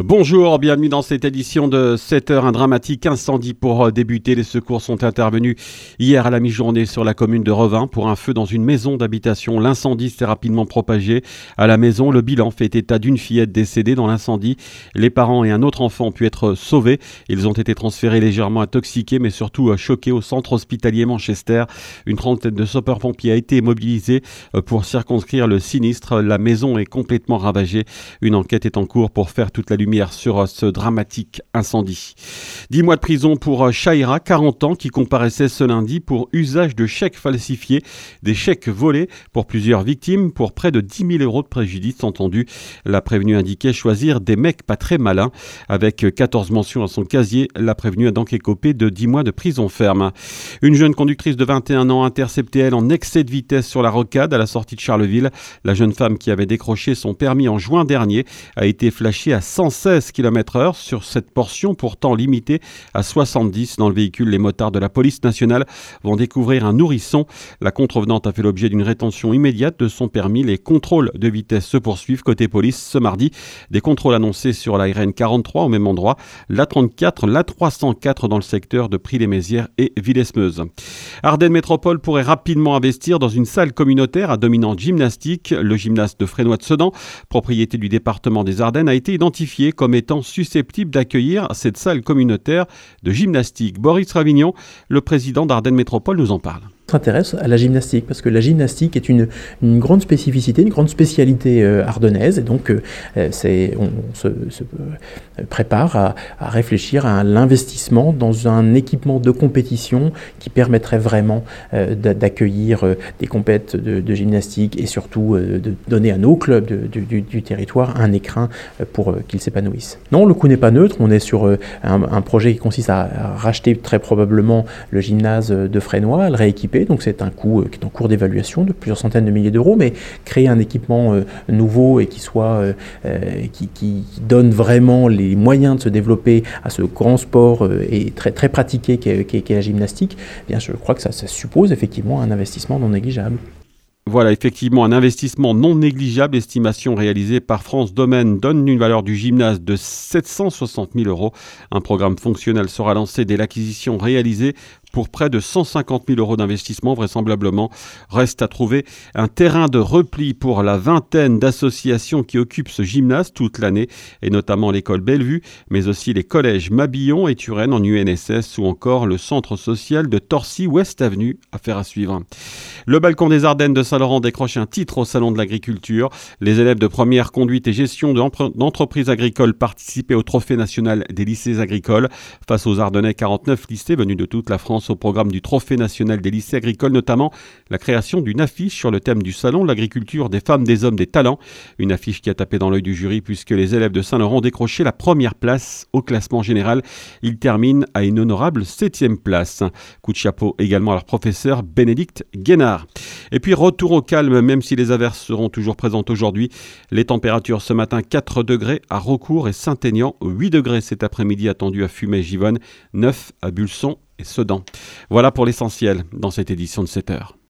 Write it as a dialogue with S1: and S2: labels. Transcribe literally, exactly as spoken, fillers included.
S1: Bonjour, bienvenue dans cette édition de sept heures. Un dramatique incendie pour débuter. Les secours sont intervenus hier à la mi-journée sur la commune de Revin pour un feu dans une maison d'habitation. L'incendie s'est rapidement propagé à la maison. Le bilan fait état d'une fillette décédée dans l'incendie. Les parents et un autre enfant ont pu être sauvés. Ils ont été transférés légèrement intoxiqués mais surtout choqués au centre hospitalier Manchester. Une trentaine de sapeurs-pompiers a été mobilisée pour circonscrire le sinistre. La maison est complètement ravagée. Une enquête est en cours pour faire toute la lumière sur ce dramatique incendie. Dix mois de prison pour Shaira, quarante ans, qui comparaissait ce lundi pour usage de chèques falsifiés, des chèques volés pour plusieurs victimes pour près de dix mille euros de préjudice entendu. La prévenue indiquait choisir des mecs pas très malins. Avec quatorze mentions à son casier, la prévenue a donc écopé de dix mois de prison ferme. Une jeune conductrice de vingt et un ans interceptée elle en excès de vitesse sur la rocade à la sortie de Charleville. La jeune femme qui avait décroché son permis en juin dernier a été flashée à cent seize kilomètres heure sur cette portion pourtant limitée à soixante-dix. Dans le véhicule, les motards de la police nationale vont découvrir un nourrisson. La contrevenante a fait l'objet d'une rétention immédiate de son permis. Les contrôles de vitesse se poursuivent. Côté police, ce mardi, des contrôles annoncés sur la R N quarante-trois au même endroit, l'A trente-quatre, l'A trois cent quatre dans le secteur de Prix-les-Mézières et Villesmeuse. Ardennes Métropole pourrait rapidement investir dans une salle communautaire à dominante gymnastique. Le gymnase de Frénois de Sedan, propriété du département des Ardennes, a été identifié comme étant susceptible d'accueillir cette salle communautaire de gymnastique. Boris Ravignon, le président d'Ardennes Métropole, nous en parle.
S2: S'intéresse à la gymnastique parce que la gymnastique est une, une grande spécificité, une grande spécialité euh, ardennaise et donc euh, c'est, on, on se, se euh, prépare à, à réfléchir à l'investissement dans un équipement de compétition qui permettrait vraiment euh, d'accueillir euh, des compètes de, de gymnastique et surtout euh, de donner à nos clubs de, de, du, du territoire un écrin pour euh, qu'ils s'épanouissent. Non, le coût n'est pas neutre, on est sur euh, un, un projet qui consiste à, à racheter très probablement le gymnase de Frénois, à le rééquiper. Donc c'est un coût qui est en cours d'évaluation de plusieurs centaines de milliers d'euros, mais créer un équipement euh, nouveau et qui soit euh, qui, qui donne vraiment les moyens de se développer à ce grand sport euh, et très très pratiqué qu'est, qu'est, qu'est la gymnastique, eh bien je crois que ça, ça suppose effectivement un investissement non négligeable.
S1: Voilà, effectivement, un investissement non négligeable. Estimation réalisée par France Domaine donne une valeur du gymnase de sept cent soixante mille euros. Un programme fonctionnel sera lancé dès l'acquisition réalisée pour près de cent cinquante mille euros d'investissement, vraisemblablement. Reste à trouver un terrain de repli pour la vingtaine d'associations qui occupent ce gymnase toute l'année, et notamment l'école Bellevue, mais aussi les collèges Mabillon et Turenne en U N S S ou encore le centre social de Torcy-Ouest Avenue. Affaire à suivre. Le balcon des Ardennes de Saint-Laurent décroche un titre au Salon de l'Agriculture. Les élèves de première conduite et gestion d'entreprises agricoles participaient au trophée national des lycées agricoles. Face aux Ardennais, quarante-neuf lycées venus de toute la France au programme du trophée national des lycées agricoles, notamment la création d'une affiche sur le thème du salon, l'agriculture des femmes, des hommes, des talents. Une affiche qui a tapé dans l'œil du jury puisque les élèves de Saint-Laurent ont décroché la première place au classement général. Ils terminent à une honorable septième place. Coup de chapeau également à leur professeur Bénédicte Guénard. Et puis retour au calme, même si les averses seront toujours présentes aujourd'hui. Les températures ce matin, quatre degrés à Raucourt et Saint-Aignan, huit degrés cet après-midi attendu à Fumay-Givonne, neuf à Bulson et Sedan. Voilà pour l'essentiel dans cette édition de sept heures.